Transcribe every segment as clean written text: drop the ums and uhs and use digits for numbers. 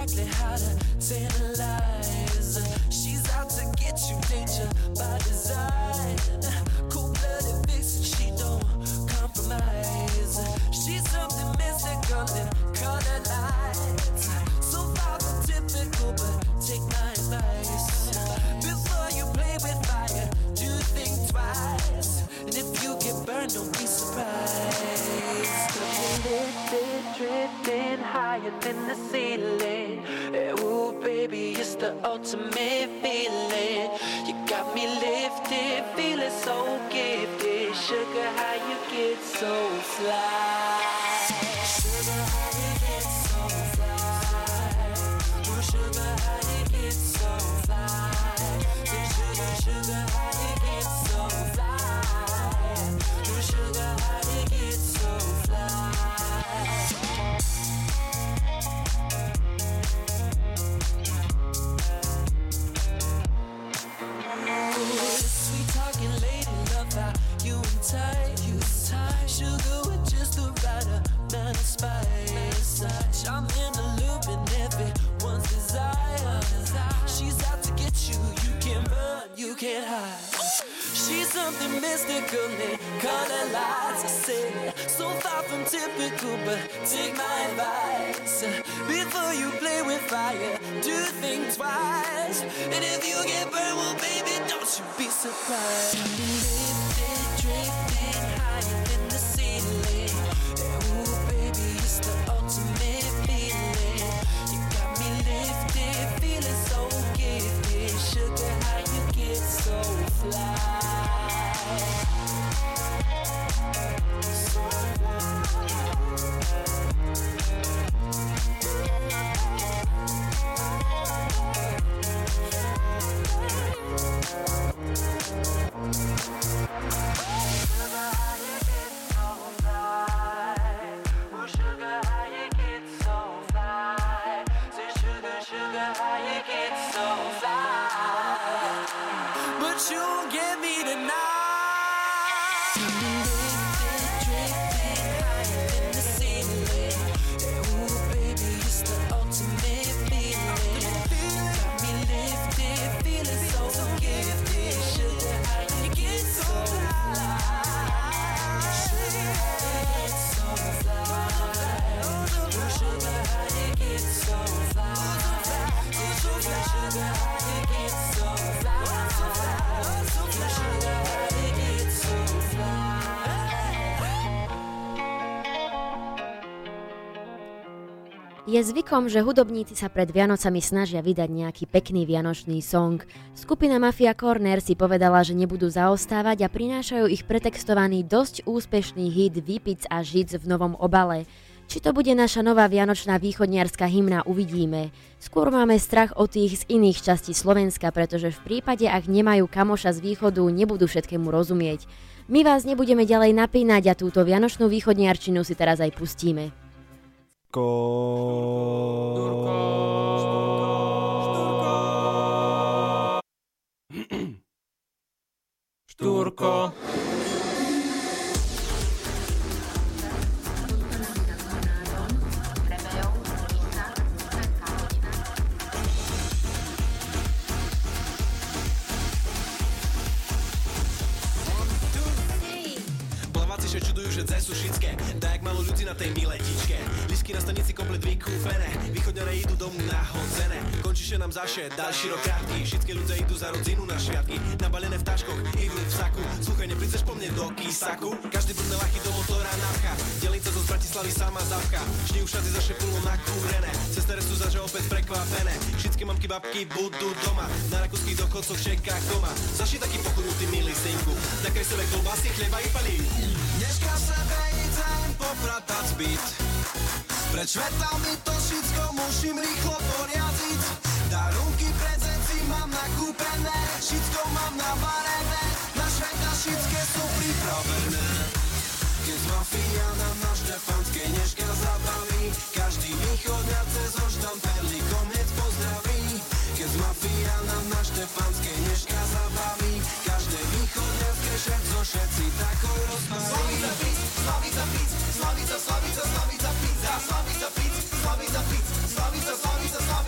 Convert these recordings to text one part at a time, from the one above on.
exactly how to tantalize. She's out to get you, danger by design. Cold-blooded vixen, she don't compromise. She's something mystical and color lights. So far from typical, but take my advice. Before you play with fire, do think twice. And if you get burned, don't be surprised. Lifted, drifting higher than the ceiling. Ooh, baby, it's the ultimate feeling. You got me lifted, feeling so gifted. Sugar, how you get so fly? Sugar, how you get so fly? Ooh, sugar, how you get so fly? Sugar, sugar, how you get so fly? Ooh, sugar, how you get so fly? Sweet talking lady, love how you and tight. Sugar with just the right amount of spice. I'm in the loop and everyone's desire. She's out to get you, you can't run, you can't hide. She's something mystical and color lights. I said, so far from typical, but take my advice. Before you play with fire, do think twice. And if you get burned, well, baby, don't you be surprised. Lifted, drifting higher than the ceiling. Ooh, baby, it's the ultimate feeling. You got me lifted, feeling so gifted. Sugar, how you get so fly? Je zvykom, že hudobníci sa pred Vianocami snažia vydať nejaký pekný vianočný song. Skupina Mafia Corner si povedala, že nebudú zaostávať a prinášajú ich pretextovaný dosť úspešný hit Vypic a žic v novom obale. Či to bude naša nová vianočná východniarska hymna, uvidíme. Skôr máme strach o tých z iných častí Slovenska, pretože v prípade, ak nemajú kamoša z východu, nebudú všetkému rozumieť. My vás nebudeme ďalej napínať a túto vianočnú východniarčinu si teraz aj pustíme. Štúrko. Plaváci še čudujú, že dze sú šické. Tak malo ľudí na tej miletičke. Lístky na stanici komplet vykúpené. Východňare idú domu nahodzené. Končiše nám zaše, další rok krátky. Všetky ľudia idú za rodzinu na šviatky. Nabalené v taškoch, idú v saku. Sluchaj, nepridzeš po mne do Kisaku. Každý brne lachy do motora napcha. Delinca zo z Bratislavy sama zavka. Šni už šaty zaše plno nakúrené. Cestere sú zaže opäť prekvapené. Všetky mamky, babky budú doma. Na rakúskych dochodcoch čeká doma. Zaši taký pochodnutý milý synku. Nakrej sebe kolbásy, chleba i palív. Dneška sebe idem popratať zbyt. Pred švetami to všetko musím rýchlo poriadziť. Darunky prezenci mám nakúpené, všetko mám navarené. Na šveta všetké sú pripravené. Keď z mafia nám na Štefanskej dneška zabaví. Každý východňar cez oštamperlí hneď pozdraví. Keď z mafia nám na Štefanskej dneška zabaví. Každé východňarské šéf zo všetci takoj rozbaví. Slavica pic, Slavica pic, Slavica, Slavica pizza, Slavica pic, Slavica pic, Slavica, Slavica, Slavica.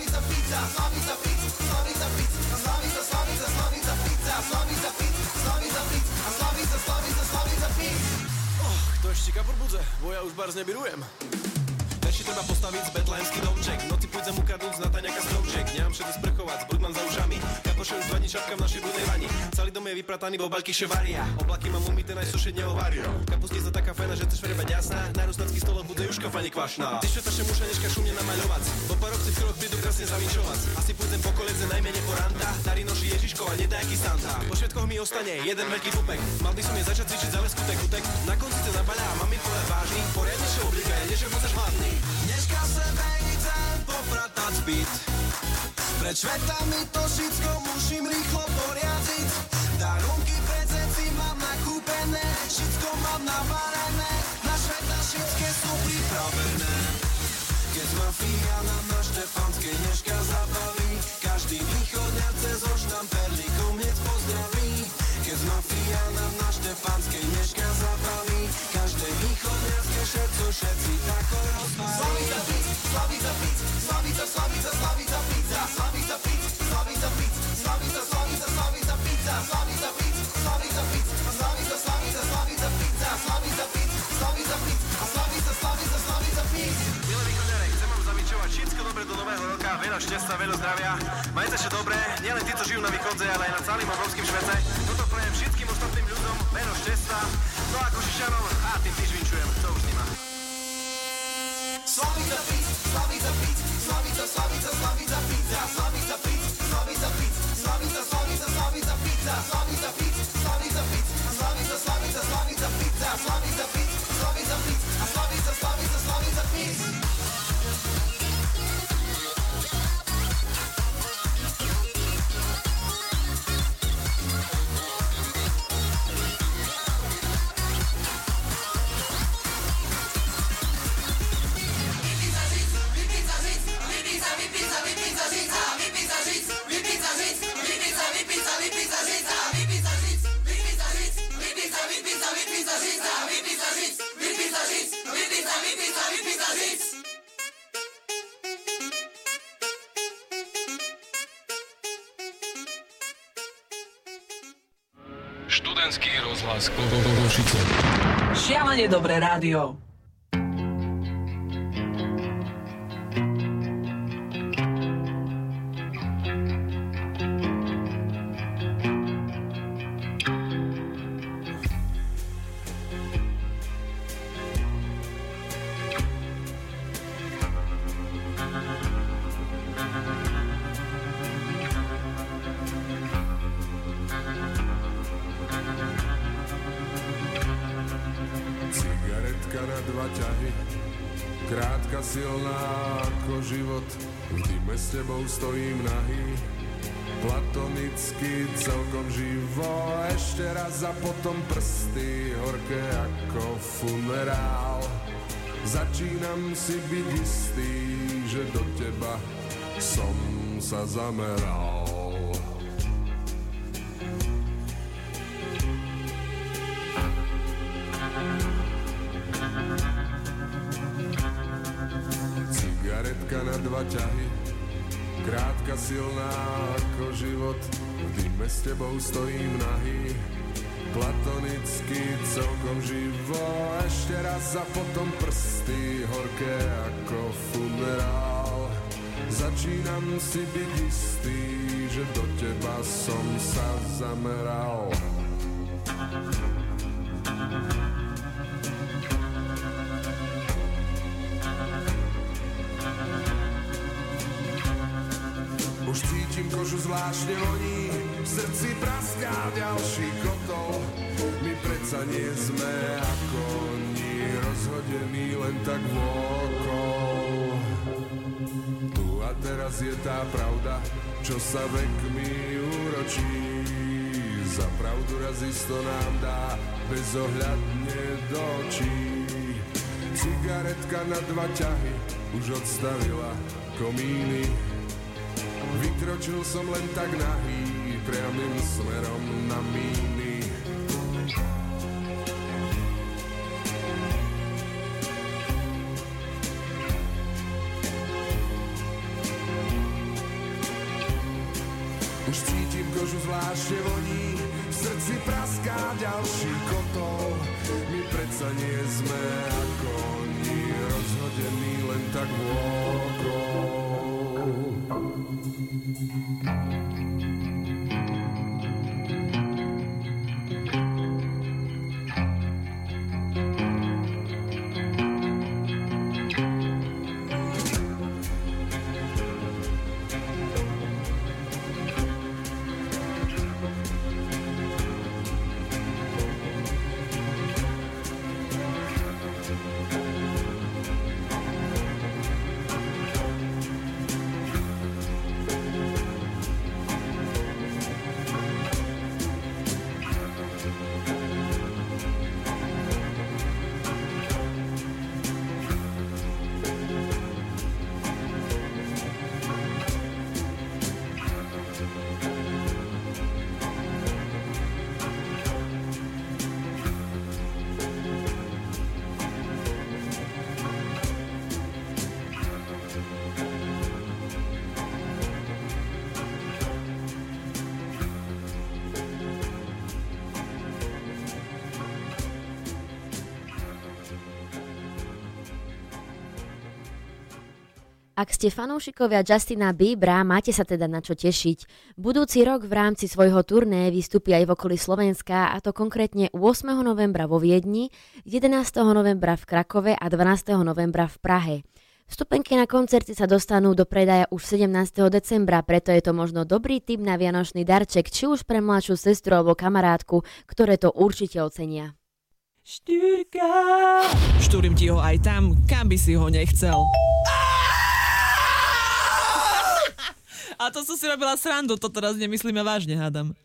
ešte kapur budze, bo ja už bar znebirujem. Ešte treba postaviť z betlehemský domček. V noci pôjdem ukradnúť z Nataniaka stromček. Nemám všetko sprchovať, brudman za ušami. Kapoše už 2 dní čapka v našej brudnej vani. Celý dom je vyprataný, bo baľky ševaria. Oblaky mám umyté, najsušie neovaria. Kapustnica taká fajná, že chceš verebať jasná. Na rustacký stolok bude juška fani kvašná. Ty švetaše mušanečka šumne namaľovať. Po pár obci v krok prídu krásne zavinčovať. Asi pôjdem po koledze najmenej po ranta. Tady noší Ježiško a nedajaký Santa. Po švedkoch mi ostane jeden veľký pupek. Mal by som je začať cvičiť za leskutek utek. Na konci to nabaľa a mám ich povedať vážny. Poriadne sa oblíkaj, neže budeš hladný. Dneska sebe chcem popratať zbyt. Pred švetami to všetko musím rýchlo poriadiť. Darunky prezenci mám nakúpené, všetko mám nabalené. Na šveta všetké sú pripravené. Keď mafia nám na Štefanskej dneška zabaví, každý východňar cez ošnam perlíkom hneď pozdraví. Keď mafia nám na Štefanskej dneška zabaví, každé východňarské šerco všetci tako rozbaví. Slavica pic, Slavica pic, Slavica, Slavica, Slavica pizza, Slavica pic, Slavica pic, Slavica, Slavica, Slavica pizza, Slavica pic, Slavica pic, Slavica, Slavica, Slavica pizza, Slavica pic, Slavica pic, Slavica, Slavica, Slavica pic. Milé východňare, chcem vám zavičovať všetko dobre do nového roka, veľa šťastia, veľa zdravia. Majte sa dobre, nielen tí, čo žijú na východze, ale aj na celým obrovským svete. Toto prajem všetkým ostatným ľuďom, veľa šťastia. No a Košičanom, a tým tiež vinčujem, co už s nima. Slavica pic, Slavica pic, Slavica, Slavica, Slavica pizza, Slavica pic, Slavica pic, Slavica, Slavica, Slavica pizza, Slavica pic, Slavica pic, Slavica, Slavica, Slavica pizza, Slavica pic, Slavica pic, a Slavica, Slavica, Slavica pic. Študentský rozhlas Košice. Šialene dobré rádio. Krátka, silná ako život, v dime s tebou stojím nahý. Platonicky celkom živo, ešte raz a potom prsty horké ako funerál. Začínam si byť istý, že do teba som sa zameral. Na dva ťahy, krátka, silná ako život, v dime s tebou stojím nahý. Platonicky celkom živo, ešte raz a potom prsty horké ako funerál. Začínam si byť istý, že do teba som sa zameral. Už cítim kožu zvláštne voní, v srdci praská ďalší kotol. My predsa nie sme ako oni, rozhodení len tak vôkol. Tu a teraz je tá pravda, čo sa vekmi úročí. Za pravdu raz isto nám dá bezohľadne do očí. Cigaretka na dva ťahy už odstavila komíny. Vykročil som len tak nahý, priamym smerom na míny. Už cítim kožu zvláštne voní, v srdci praská ďalší kotol. My predsa nie sme ako oni, rozhodení len tak vôkol. Ak ste fanúšikovia Justina Biebera, máte sa teda na čo tešiť. Budúci rok v rámci svojho turné vystúpi aj v okolí Slovenska, a to konkrétne 8. novembra vo Viedni, 11. novembra v Krakove a 12. novembra v Prahe. Vstupenky na koncerty sa dostanú do predaja už 17. decembra, preto je to možno dobrý tip na vianočný darček, či už pre mladšiu sestru alebo kamarátku, ktoré to určite ocenia. Štúrim ti ho aj tam, kam by si ho nechcel. A to som si robila srandu, to teraz nemyslíme vážne, hádam.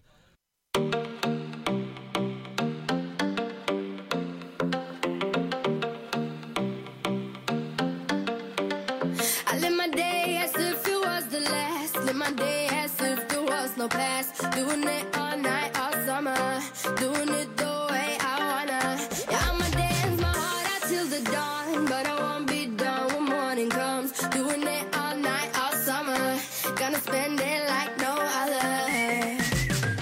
I live my day as if it was the last. Live my day as if there was no past. Doing it all night, all summer. Doing it the way I wanna. Yeah, I'ma dance my heart out till the dawn, but I won't be done when morning comes. Doing it all night, all summer. Gonna spend it like no other.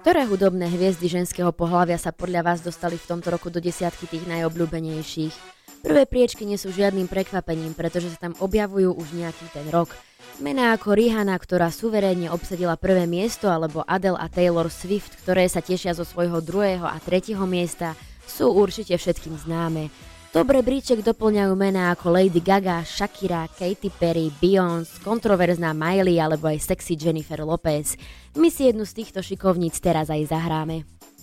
Ktoré hudobné hviezdy ženského pohlavia sa podľa vás dostali v tomto roku do desiatky tých najobľúbenejších? Prvé priečky nie sú žiadnym prekvapením, pretože sa tam objavujú už nejaký ten rok. Mená ako Rihanna, ktorá suverénne obsadila prvé miesto, alebo Adele a Taylor Swift, ktoré sa tešia zo svojho 2. a 3. miesta, sú určite všetkým známe. Dobre bríček doplňajú mená ako Lady Gaga, Shakira, Katy Perry, Beyoncé, kontroverzná Miley alebo aj sexy Jennifer Lopez. My si jednu z týchto šikovníc teraz aj zahráme.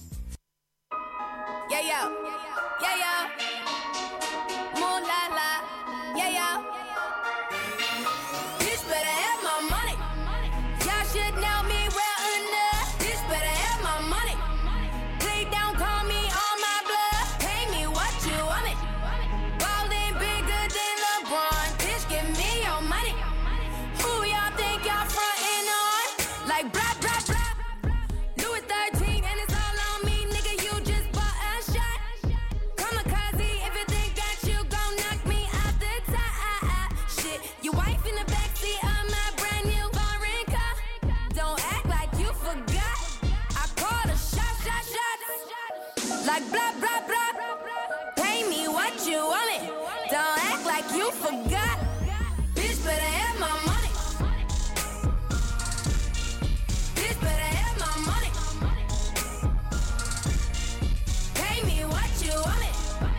Like blah blah blah, pay me what you want it. Don't act like you forgot. Bitch better have my money. Bitch better have my money. Pay me what you want it.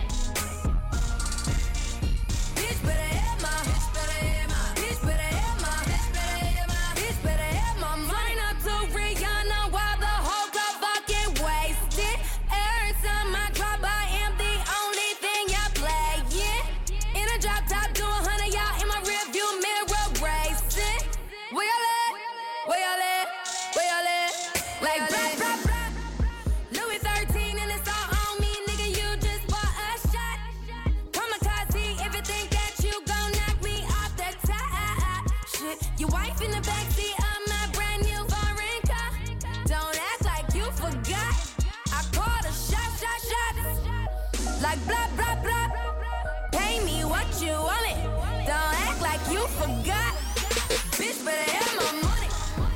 Bitch better have my. Bitch better have my. Bitch better have my. Bitch better have my. Bitch better have my money. Flying up to Rihanna while the whole club fucking wasted. My drop, I am the only thing y'all playing. In a drop top, do 100, y'all in my rearview mirror racing. Where y'all at? Where y'all at? Where y'all at? Like blah blah blah. Louis 13 and it's all on me, nigga. You just bought a shot. Kamikaze, if you think that you gon' knock me off the top. Shit, your wife in the backseat of my brand new foreign car. Don't act like you forgot. I called a shot. Like blah blah blah, pay me what you want it. Don't act like you forgot. Bitch better have my money.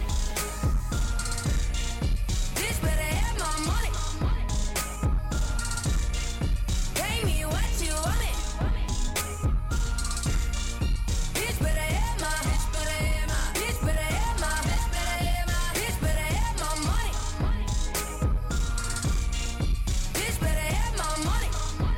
Bitch better have my money. Pay me what you want it. Bitch better have my. Bitch better have my. Bitch better have my. Bitch better have my. Bitch better have my money. Bitch better have my money.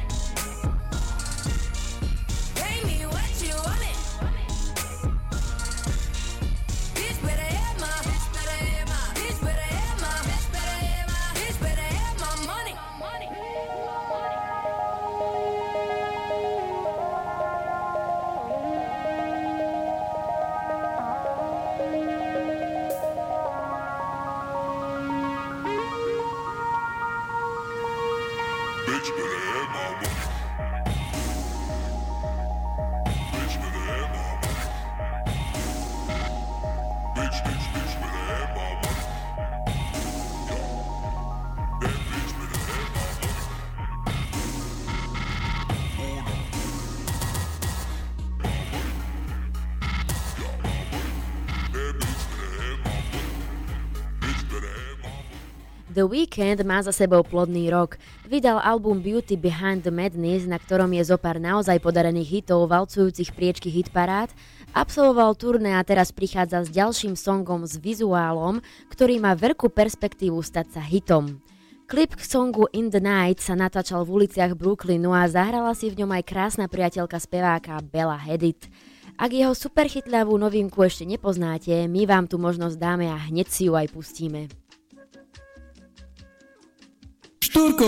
The Weeknd má za sebou plodný rok. Vydal album Beauty Behind the Madness, na ktorom je zopár naozaj podarených hitov valcujúcich priečky hitparád, absolvoval turné a teraz prichádza s ďalším songom s vizuálom, ktorý má veľkú perspektívu stať sa hitom. Klip k songu In the Night sa natáčal v uliciach Brooklynu a zahrala si v ňom aj krásna priateľka speváka Bella Hadid. Ak jeho superchytľavú novinku ešte nepoznáte, my vám tu možnosť dáme a hneď si ju aj pustíme. Štúrko.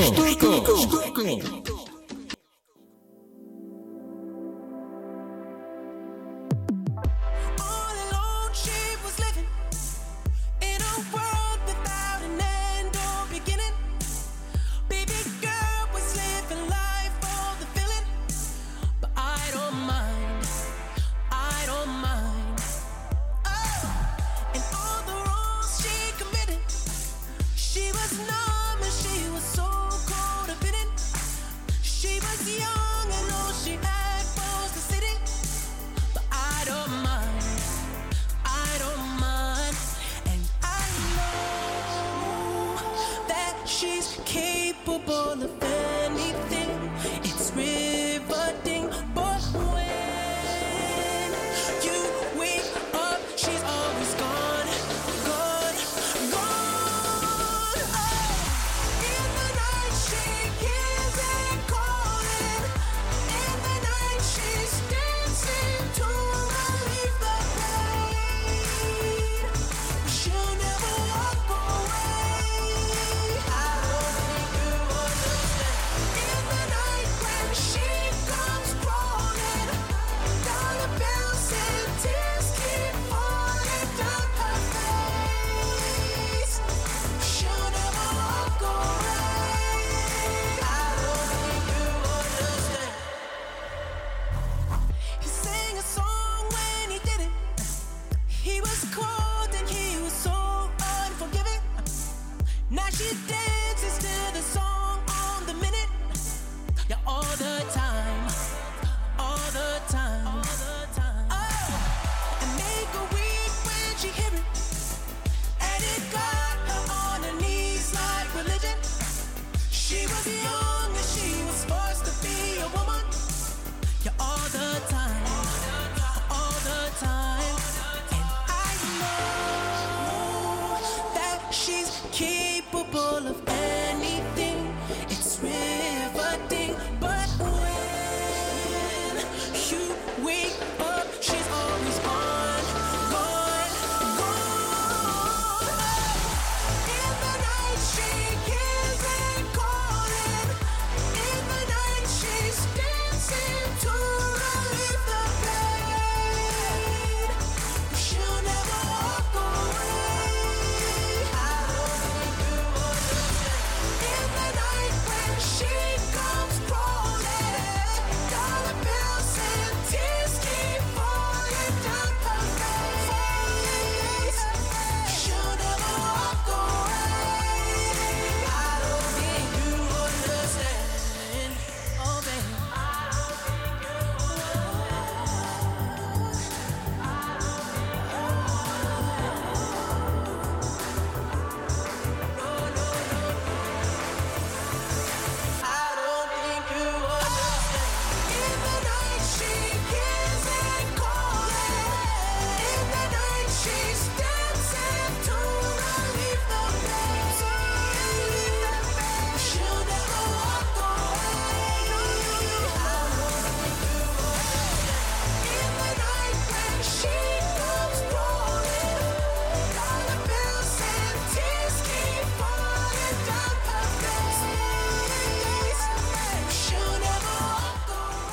the time, all the time. Oh, and make her weak when she hear it, and it got her on her knees like religion. She was young and she was forced to be a woman. Yeah, all the time, all the time. And I know that she's capable of anything. It's riveting, but when you wake up, she's always gone, gone, gone. In the night she hears and calling. In the night she's dancing to relieve the pain. She'll never walk away. I don't think you understand. In the night when she comes crawling, dollar bills and tears keep falling down her face. She'll never walk away. I don't think you understand. Oh, baby. I don't think you understand. In the night she hears and calling. In the night she's dancing to relieve the pain. She'll never walk away. I don't think you understand. In the night when she comes crawling, dollar bills and tears keep falling down her face. She'll never walk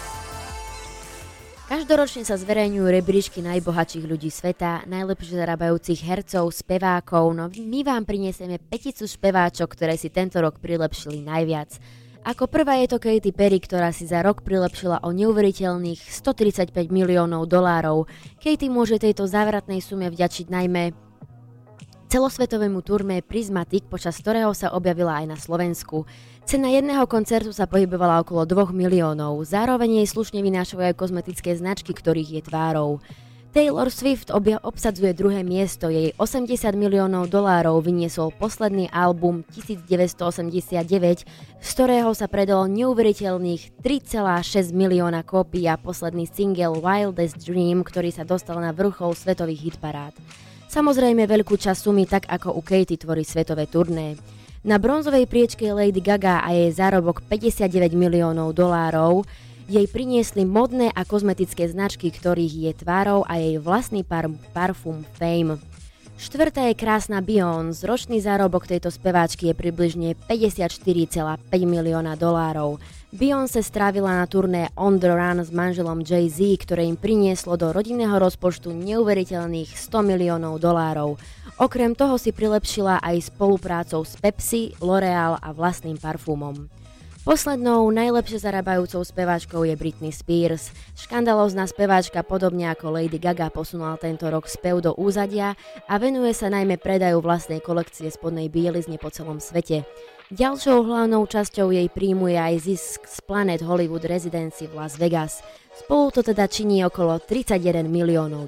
away. Každoročne sa zverejňujú rebríčky najbohatších ľudí sveta, najlepšie zarábajúcich hercov, spevákov, no my vám prinesieme 5 speváčok, ktoré si tento rok prilepšili najviac. Ako prvá je to Katy Perry, ktorá si za rok prilepšila o neuveriteľných $135 miliónov. Katy môže tejto závratnej sume vďačiť najmä celosvetovému turné Prismatic, počas ktorého sa objavila aj na Slovensku. Cena jedného koncertu sa pohybovala okolo 2 miliónov, zároveň jej slušne vynášajú aj kozmetické značky, ktorých je tvárou. Taylor Swift obsadzuje druhé miesto, jej $80 miliónov vyniesol posledný album 1989, z ktorého sa predalo neuveriteľných 3,6 milióna kópií a posledný single Wildest Dream, ktorý sa dostal na vrchol svetových hitparád. Samozrejme veľkú časť sumy, tak ako u Katy, tvorí svetové turné. Na bronzovej priečke je Lady Gaga a jej zárobok $59 miliónov. Jej priniesli modné a kozmetické značky, ktorých je tvárou, a jej vlastný parfum Fame. Štvrtá je krásna Beyoncé. Ročný zárobok tejto speváčky je približne $54,5 milióna. Beyoncé strávila na turné On the Run s manželom Jay-Z, ktoré im prinieslo do rodinného rozpočtu neuveriteľných $100 miliónov. Okrem toho si prilepšila aj spoluprácou s Pepsi, L'Oreal a vlastným parfumom. Poslednou najlepšie zarábajúcou speváčkou je Britney Spears. Škandalózna speváčka podobne ako Lady Gaga posunula tento rok spev do úzadia a venuje sa najmä predaju vlastnej kolekcie spodnej bielizne po celom svete. Ďalšou hlavnou časťou jej príjmu je aj zisk z Planet Hollywood Residency v Las Vegas. Spolu to teda činí okolo $31 miliónov.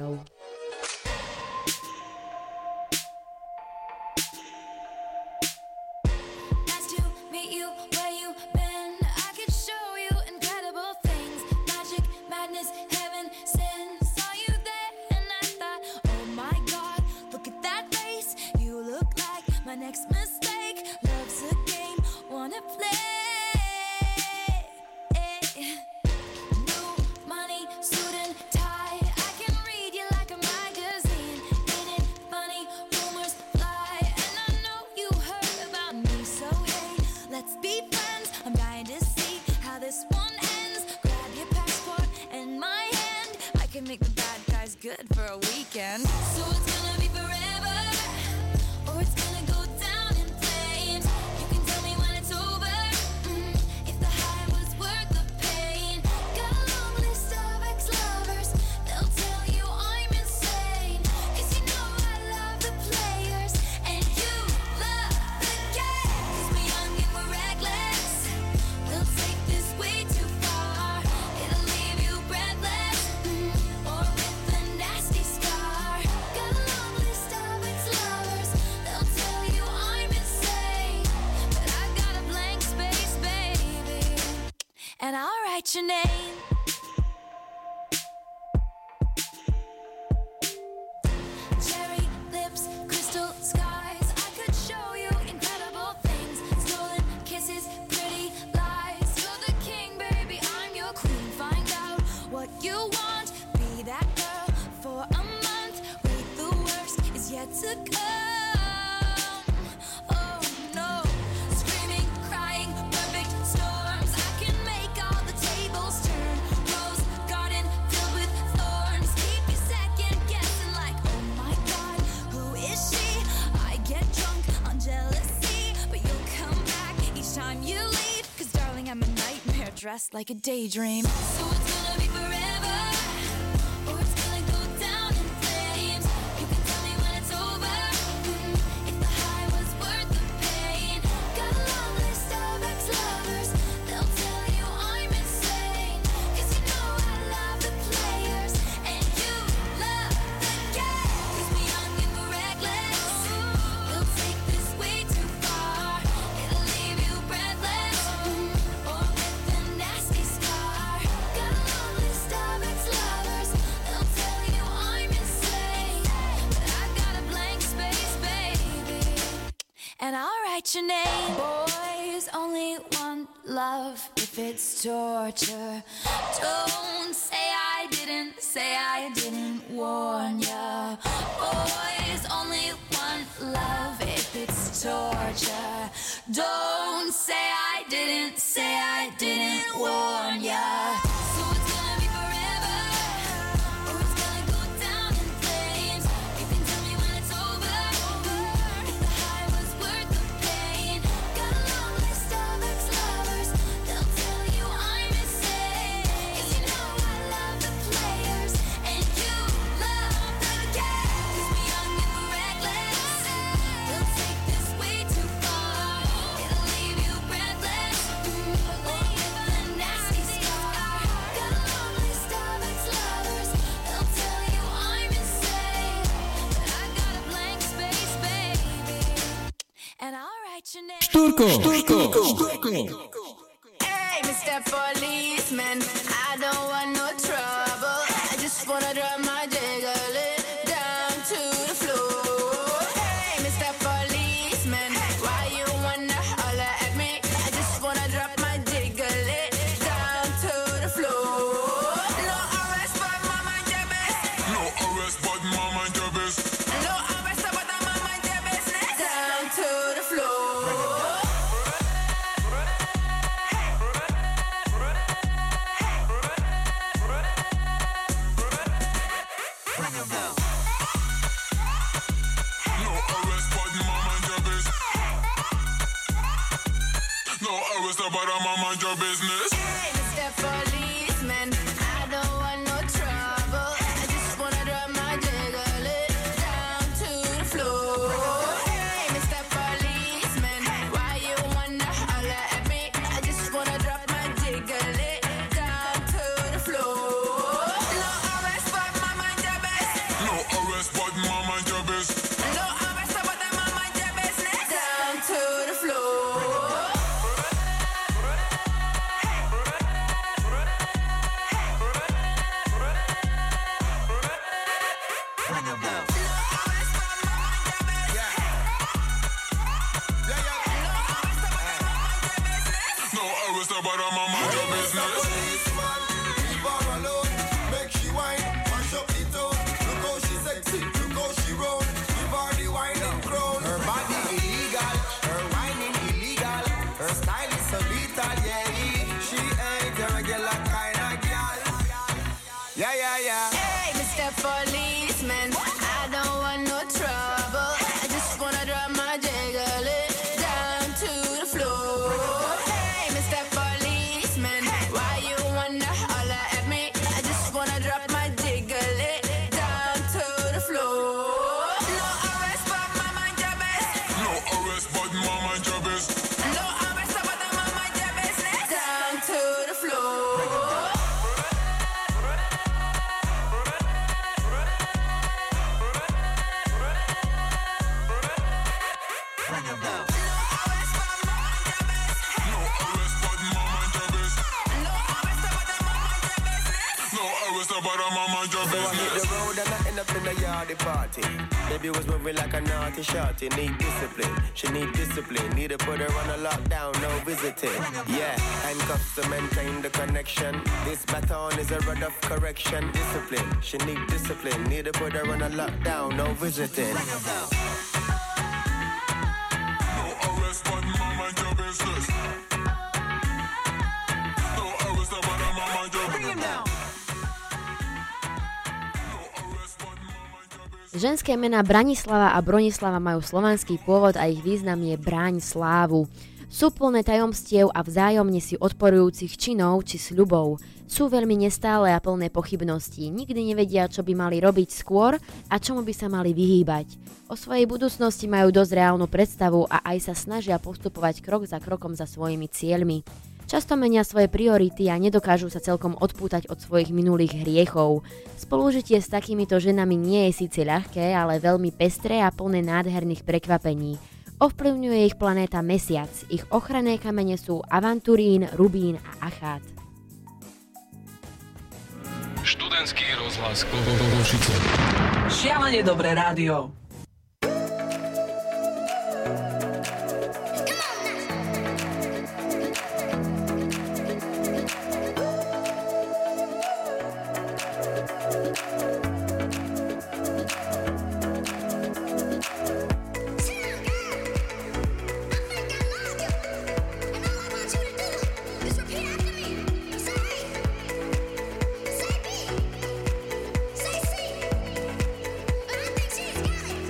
Nice to meet you where you been. I could show you incredible things. Magic, madness, heaven, sin. Saw you there and I thought, oh my God, look at that face. You look like my next mistake. Love's a game, wanna play. New money, suit and tie. I can read you like a magazine. Ain't it funny? Rumors fly, and I know you heard about me. So hey, let's be friends. I'm dying to see how this one ends. Grab your passport and my hand. I can make the bad guys good for a weekend. So it's gonna be forever, or it's gonna go down in flames. You can tell me when it's over, if the high was worth the pain. Got a long list of ex-lovers, they'll tell you I'm insane. 'Cause you know I love the players, and you love the game. 'Cause we're young and we're reckless, we'll take this way too write your name. Cherry lips, crystal skies. I could show you incredible things. Stolen kisses, pretty lies. You're the king, baby, I'm your queen. Find out what you want. Be that girl for a month. Wait, the worst is yet to come. Oh no. Screaming, crying, perfect storms. I can make all the tables turn. Rose garden filled with thorns. Keep you second guessing like, oh my god, who is she? I get drunk on jealousy, but you'll come back each time you leave. Cause darling, I'm a nightmare dressed like a daydream. So it's gonna be forever, or it's gonna go down in flames. You can tell me when it's over, if the high was worth the pain. Got a long list of ex-lovers, they'll tell you I'm insane. Cause you know I love the players, and you love the game. Cause we young and we're reckless, we'll take this way too far. It'll leave you breathless, or with a nasty scar. Got a long list of ex-lovers, they'll tell you I'm insane. But I've got a blank space, baby, and I'll write your name. Boys only want love if it's torture. Don't say I didn't warn ya. Boys only want love if it's torture. Don't say I didn't warn ya. So it's gonna be forever, or it's gonna go down in flames. You can tell me when it's over, if the high was worth the pain. Got a long list of ex-lovers, they'll tell you I'm insane. Cause you know I love the players, and you love the game. Cause we young and we're reckless, we'll take this way too far. It'll leave you breathless, or with a nasty scar. Got a long list of ex-lovers, they'll tell you I'm insane. But I got a blank space, baby, and I'll write your name. Hey, Mr. Policeman, I don't want no trouble. I just wanna drop my jiggle it down to the floor. Hey, Mr. Policeman, why you wanna holler at me? I just wanna drop my jiggle it down to the floor. No arrest, but mama and your best. No arrest, but mama and your best. No arrest, but mama and your business. Down to the floor. No arrest, but mama and your best. No arrest, but mama and your business. Hey, Mr. Policeman, I don't want no trouble. I just wanna drop my jiggle it down to the floor. Hey, Mr. Policeman, why you wanna holler at me? I just wanna drop my jiggle it down to the floor. No arrest, but mama and your best. No arrest, but mama and your best. No arrest, but mama and your business. Down to the floor. No arrest, but mama and your business. Policeman, leave her alone. Make she whine, mash up the tone. Look how she sexy, look how she roll. Give her the whining crown. Her body illegal, her whining illegal. Her style is so lethal, yeah. She ain't a regular kind of girl. Yeah, yeah, yeah. Hey, Mr. Policeman, I don't want no trouble. I just wanna drop my jiggle it down to the floor. Hey, Mr. Policeman, why you wanna holler at me? I just wanna drop my jiggle it down to the floor. No arrest, but mama and your best. No arrest, but mama and your best. No arrest, but mama and your business. Down to the floor. No arrest, but mama and your best. No arrest, always about a mama your So I hit business. the road and I end up in a yardy party. Baby was moving like a naughty shorty. Need discipline, she need discipline. Need to put her on a lockdown, no visiting. Yeah, handcuffs to maintain the connection. This baton is a rod of correction. Discipline, she need discipline. Need to put her on a lockdown, no visiting. No arrest, but mama your business. No arrest, about a mama your business. Ženské mená Branislava a Bronislava majú slovanský pôvod a ich význam je bráň slávu. Sú plné tajomstiev a vzájomne si odporujúcich činov či sľubov. Sú veľmi nestále a plné pochybností. Nikdy nevedia, čo by mali robiť skôr a čomu by sa mali vyhýbať. O svojej budúcnosti majú dosť reálnu predstavu a aj sa snažia postupovať krok za krokom za svojimi cieľmi. Často menia svoje priority a nedokážu sa celkom odpútať od svojich minulých hriechov. Spolužitie s takýmito ženami nie je síce ľahké, ale veľmi pestré a plné nádherných prekvapení. Ovplyvňuje ich planéta Mesiac. Ich ochranné kamene sú avanturín, rubín a achát. Študentský rozhlas Košice. Šialene dobré rádio. Say C. I think she's got it.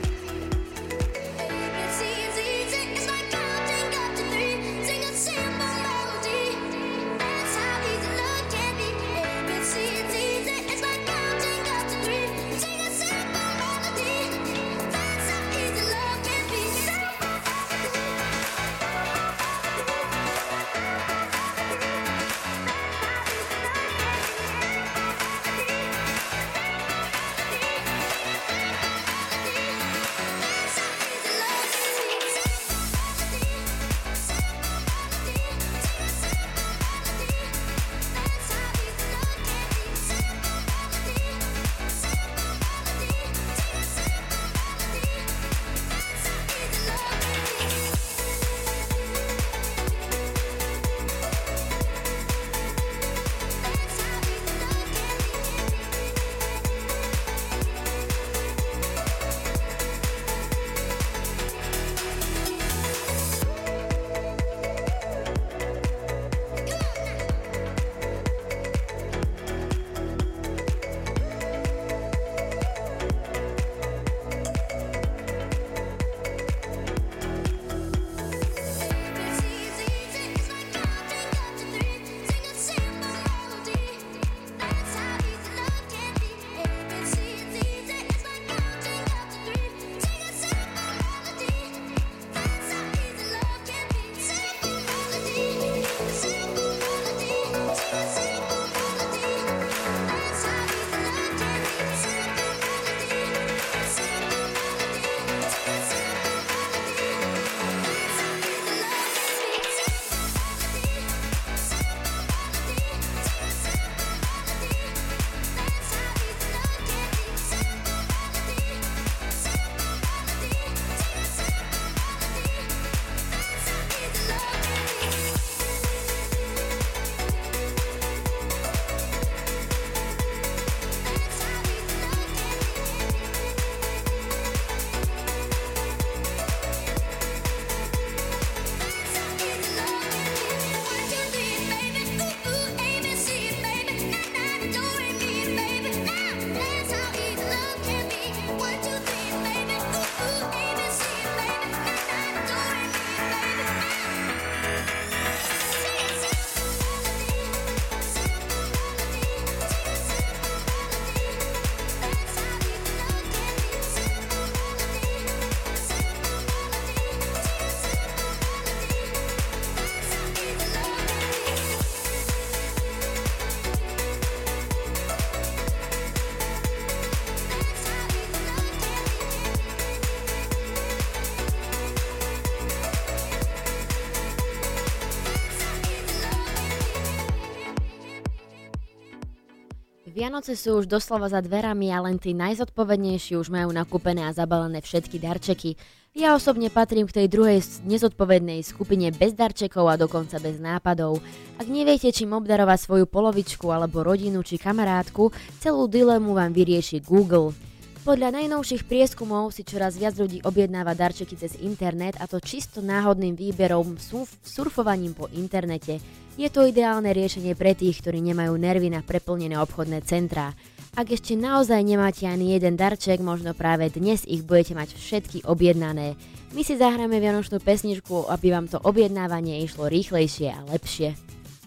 Vianoce sú už doslova za dverami a len tí najzodpovednejší už majú nakúpené a zabalené všetky darčeky. Ja osobne patrím k tej druhej nezodpovednej skupine bez darčekov a dokonca bez nápadov. Ak neviete, čím obdarovať svoju polovičku alebo rodinu či kamarátku, celú dilemu vám vyrieši Google. Podľa najnovších prieskumov si čoraz viac ľudí objednáva darčeky cez internet, a to čisto náhodným výberom surfovaním po internete. Je to ideálne riešenie pre tých, ktorí nemajú nervy na preplnené obchodné centrá. Ak ešte naozaj nemáte ani jeden darček, možno práve dnes ich budete mať všetky objednané. My si zahráme vianočnú pesničku, aby vám to objednávanie išlo rýchlejšie a lepšie.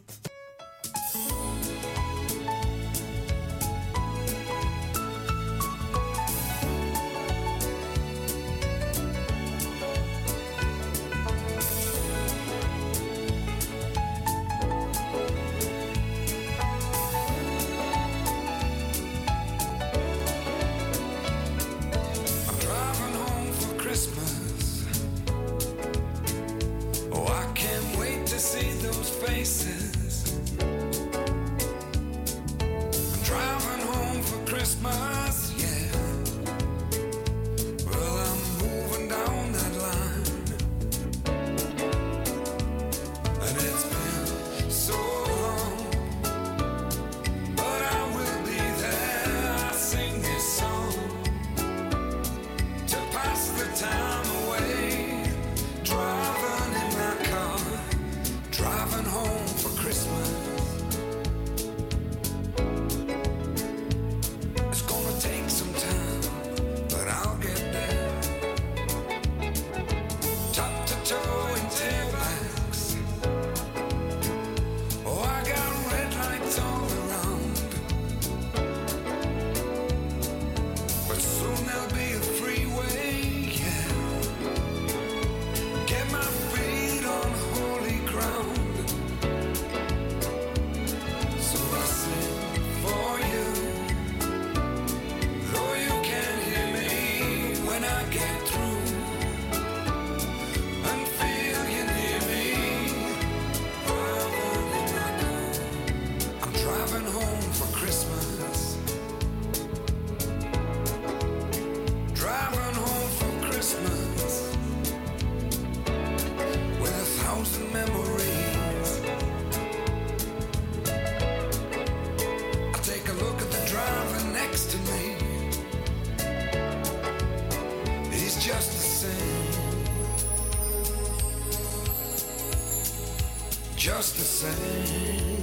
Just the same.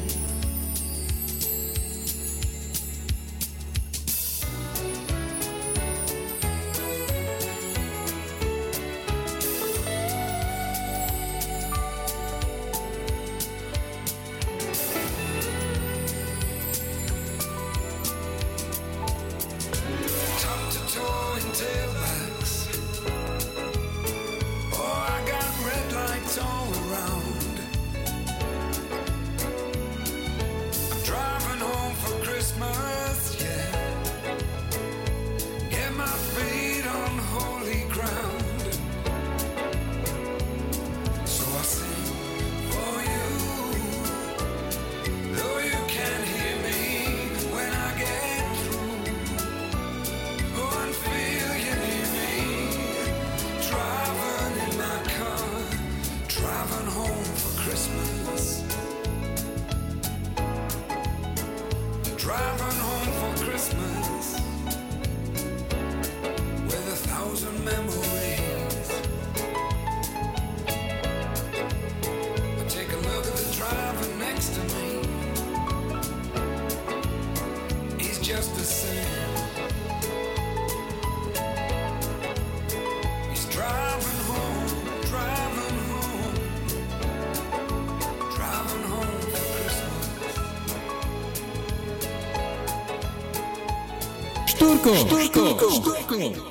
Štúrko.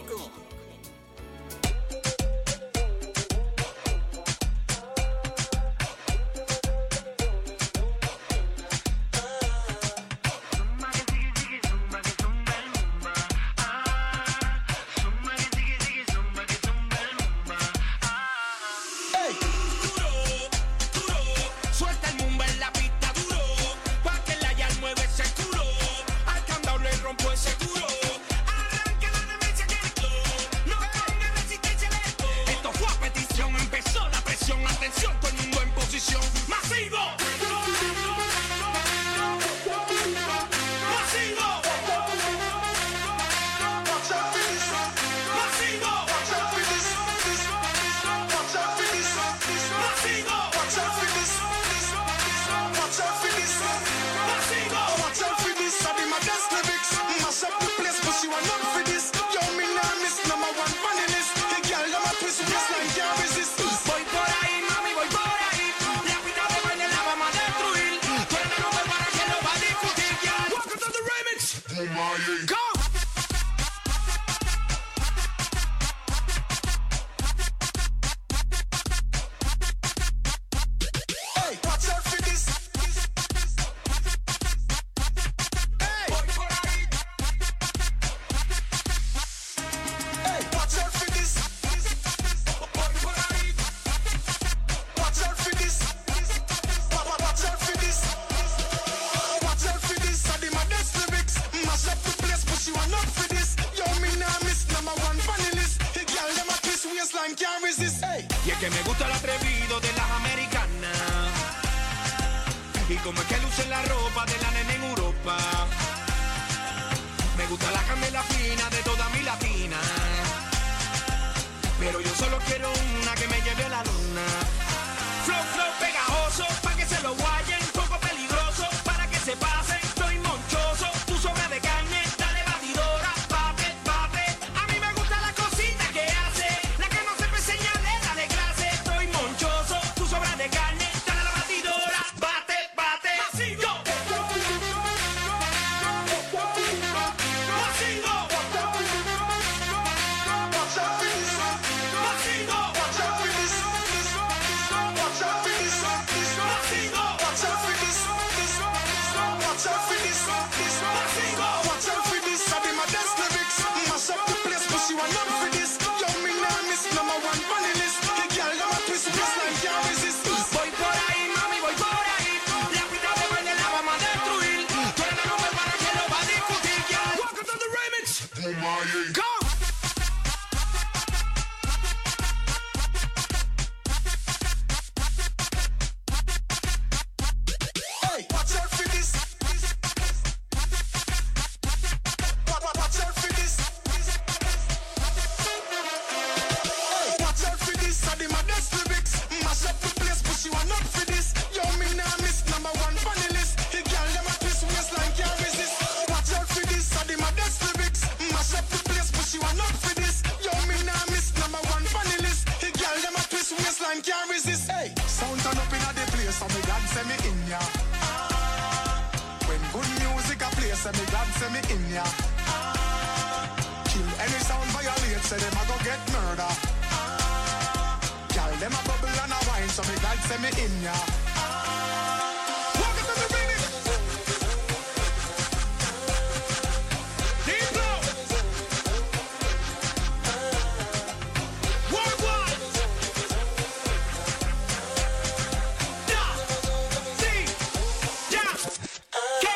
Suelta el mumba en la pista duro, pa' que la ya mueve ese culo. Al Go! Hey, watch out for this. Hey, hey, watch out for this. Watch out for this. Watch out for this. Watch out for this. I did my best lyrics. Mash up the place, but you are not for this. Yo, me nah miss number one panelist. The girl them a twist waistline can't resist. Hey. Y es que me gusta el atrevido de las americanas. Y como es que lucen la ropa de la nena en Europa. Me gusta la camela fina de toda mi latina. Pero yo solo quiero una que me lleve a la luna. Flow, flow pegajoso, pa' que se lo guayen. Poco peligroso, para que se pasen. Estoy monchoso, tu sobra de carne. Dale batidora, bate, bate. A mí me gusta la cosita que hace. La que no se me señale, la de clase. Estoy monchoso, tu sobra de carne. Dale a la batidora, bate, bate. Masigo. Masigo. Voy por ahí, mami, voy por ahí. La pista de baile la vamos a destruir. Tú eres la mujer para que lo va a discutir. Welcome to the remix. Go. Hey, watch out for this. Watch out for this. Hey, watch out for this. I did my best lyrics. Mash up the place, but you are not for this. Yo, me nah miss number one panelist. The girl them a twist waistline can't resist. Watch out for this. I did my best lyrics. Mash up the place, but you are not for this. Yo, me nah miss number one panelist. The girl them a twist waistline can't resist. Hey, sound turn up inna the place, so me God send me in ya. When good music a play, say me God send me in ya. Kill any sound violate, say them a go get murder. Girl them a bubble and a wine, so me God send me in ya. Welcome to the remix. Deep blow. Worldwide. Da. Si. Ya. Que.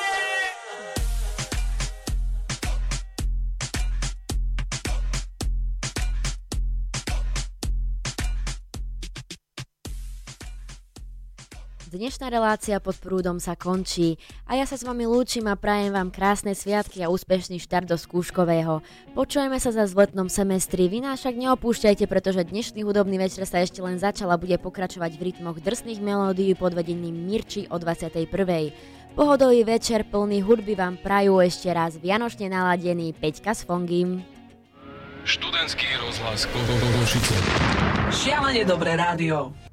Dnešná relácia Pod prúdom sa končí a ja sa s vami lúčim a prajem vám krásne sviatky a úspešný štart do skúškového. Počujeme sa zas v letnom semestri, vy nás však neopúšťajte, pretože dnešný hudobný večer sa ešte len začal a bude pokračovať v rytmoch drsných melódií pod vedením Mirči o 21. Pohodový večer plný hudby vám prajú ešte raz vianočne naladený Peťka s Fongim. Študentský rozhlas Košice. Šialene dobré rádio.